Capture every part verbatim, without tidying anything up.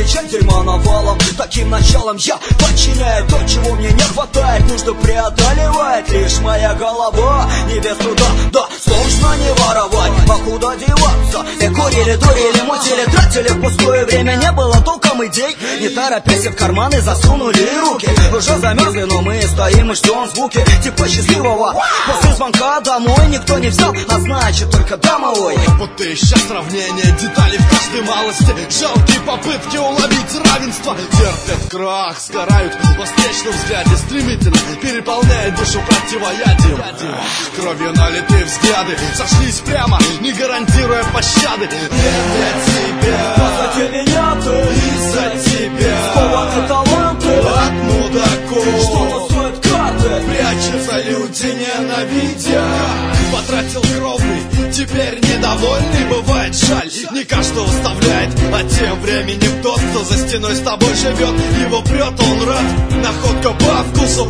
встречать дерьма навалом. Таким началом я подчиняю то, чего мне не хватает. Нужно преодолевать лишь моя голова. Не без труда, да, сложно не воровать. А куда деваться? И курили, дурили, мутили, тратили пустое время. Не было толком идей, не торопясь, в карманы засунули руки. Уже замерзли, но мы стоим и ждем звуки типа счастливого. После звонка домой никто не взял, а значит только домовой. Вот ты ищешь сравнение, детали в каждой малости. Жалкие попытки уловить равенство терпят крах, сгорают во встречном взгляде. Стремительно переполняет душу противоядием. Кровью налитые взгляды сошлись прямо, не гарантируя пощады. Не для тебя, позади меня ты, из-за тебя скованы таланты от мудаков. Что стоят карты, прячутся люди, ненавидя. Потратил кровный, теперь недовольный. Бывает жаль, не каждого вставляет. А тем временем тот, кто за стеной с тобой живет, его прет, он рад. Находка по вкусу.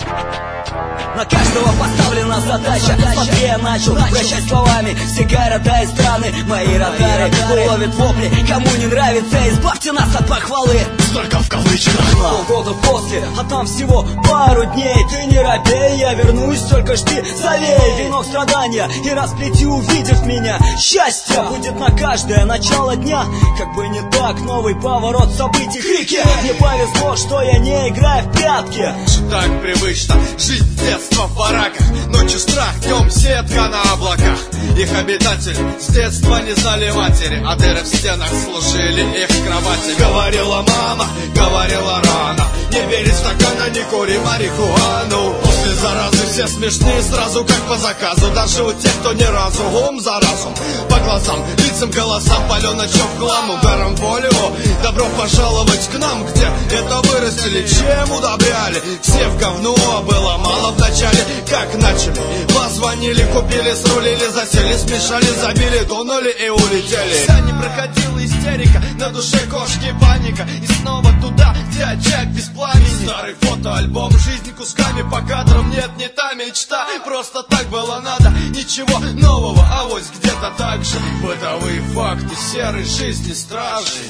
На каждого поставлена задача. Смотри, я начал вращать словами все города и страны. Мои радары уловят вопли. Кому не нравится, избавьте нас от похвалы. Столько в кавычках. Полгода после, а там всего пару дней. Ты не робей, я вернусь, только жди, залей венок страдания и расплети, увидев меня. Счастье будет на каждое начало дня. Как бы не так, новый поворот событий. Крики, мне повезло, что я не играю в прятки. Так привычно жить с детства в бараках. Ночью страх, днем сетка на облаках. Их обитатели с детства не знали матери, а дыры в стенах служили их кровати. Говорила мама, говорила рано, не бери стакана, не кури марихуану. После заразы все смешные сразу, как по заказу. Даже у тех, кто ни разу ум за разум. По глазам, лицам, голосам, паленочев в хлам. Ударом воли, добро пожаловать к нам, где это вырастили, чем удобряли. Все в говно, было мало в начале. Как начали, позвонили, купили, срулили, засели, смешали, забили, дунули и улетели. Вся не проходила истерика, на душе кошки паника. И снова туда, где очаг без пламени. Старый фотоальбом, жизнь кусками по кадрам. Нет, не та мечта, просто так было надо. Ничего нового, а вот где-то так же. Бытовые факты серой жизни стражей.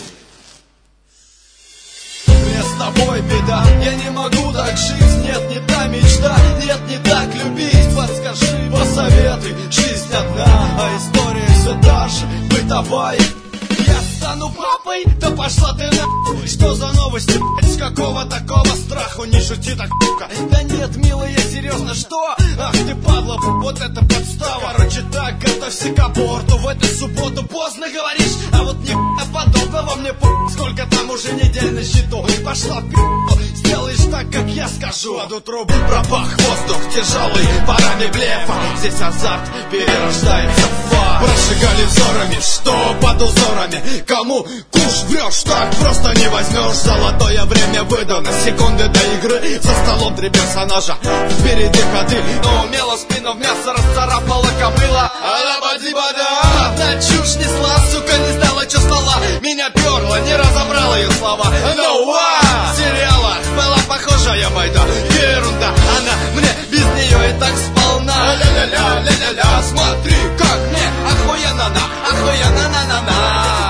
Мне с тобой беда, я не могу так жить. Нет, не та мечта, нет, не так любить. Подскажи, посоветуй, жизнь одна, а история все та же, бытовая. Я стану папой, да пошла ты нахуй. Что за новости, блядь, с какого такого страху? Не шути так, сука. Да нет, милая, серьезно, что? Ах ты, падла, вот это подстава. Короче так, готовься к аборту. В эту субботу поздно говоришь, а вот не подобного мне по***. Сколько там уже недель на счету. Пошла в пи***у, сделаешь так, как я скажу. Под утром пропах воздух тяжелый парами блефа. Здесь азарт перерождается в фар. Прожигали взорами, что под узорами. Кому куш врешь, так просто не возьмешь. Золотое время выдано, секунды до игры. За столом три персонажа, впереди ходы. Но умело спину в мясо расцарапала кобыла. Алабадибада, одна чушь несла, сука, не знала, что слала. Меня перла, не разобрала ее слова. No way! В сериалах была похожая байда. Ерунда, она мне без нее и так сполна. Ля-ля-ля, ля-ля-ля, смотри, как мне охуенно, охуенно, на-на-на.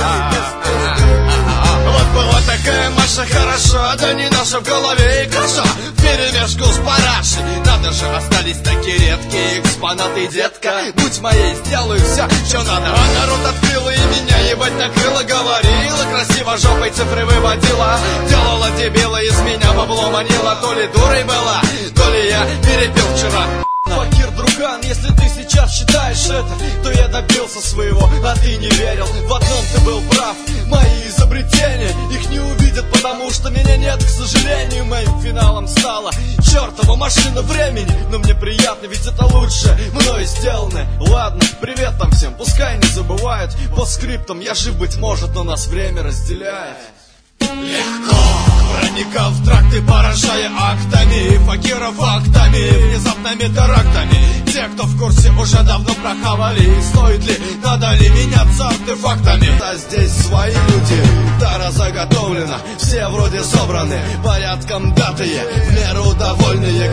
Вот была такая Маша, хорошо, да не наша в голове и каша. Вперемешку с парашей. Надо же, остались такие редкие экспонаты, детка. Будь моей, сделаю все, что надо. А народ открыл и меня ебать накрыло. Говорила красиво, жопой цифры выводила. Делала дебила, из меня бабло манила. То ли дурой была, то ли я перепил вчера. Факир, друган, если ты сейчас считаешь это, то я добился своего, а ты не верил. В одном ты был прав, мои изобретения их не увидят, потому что меня нет, к сожалению. Моим финалом стала чертова машина времени. Но мне приятно, ведь это лучше мною сделанное. Ладно, привет там всем, пускай не забывают. По скриптам я жив, быть может, но нас время разделяет. Легко проникал в тракты, поражая актами факиров актами, внезапными терактами. Те, кто в курсе, уже давно прохавали. Стоит ли, надо ли меняться артефактами? А здесь свои люди, тара заготовлена, все вроде собраны, порядком датые, в меру довольные,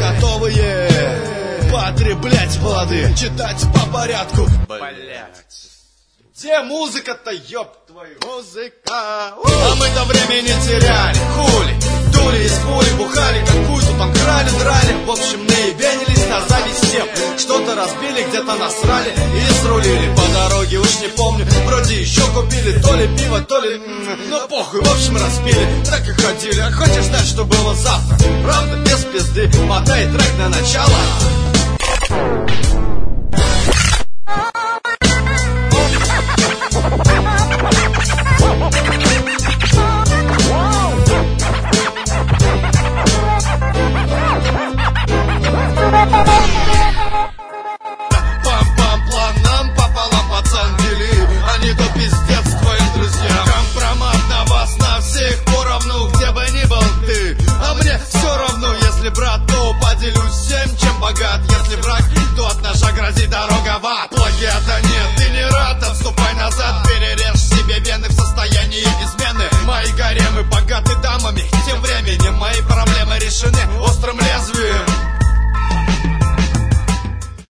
готовые потреблять плоды, читать по порядку. Блять. Где музыка-то, ёб твою? Музыка. А мы-то времени теряли, хули, дули из пули, бухали, какую-то там крали, драли. В общем, наебенились на зависть всем. Что-то разбили, где-то насрали и срулили по дороге, уж не помню. Вроде еще купили то ли пиво, то ли... Ну похуй, в общем, разбили. Так и ходили. А хочешь знать, что было завтра? Правда, без пизды. Мотай трек на начало. Пам-пам, планом пополам пацан вели. Они то пиздец твоим друзьям. Компромат на вас на всех поровну, где бы ни был ты. А мне все равно, если брат, то поделюсь всем, чем богат. Если враг, то от ножа грозит дорога в ад. Плагиата нет, ты не рад, отступай назад. Перережь себе вены в состоянии измены. Мои гаремы богаты дамами, тем временем мои проблемы решены.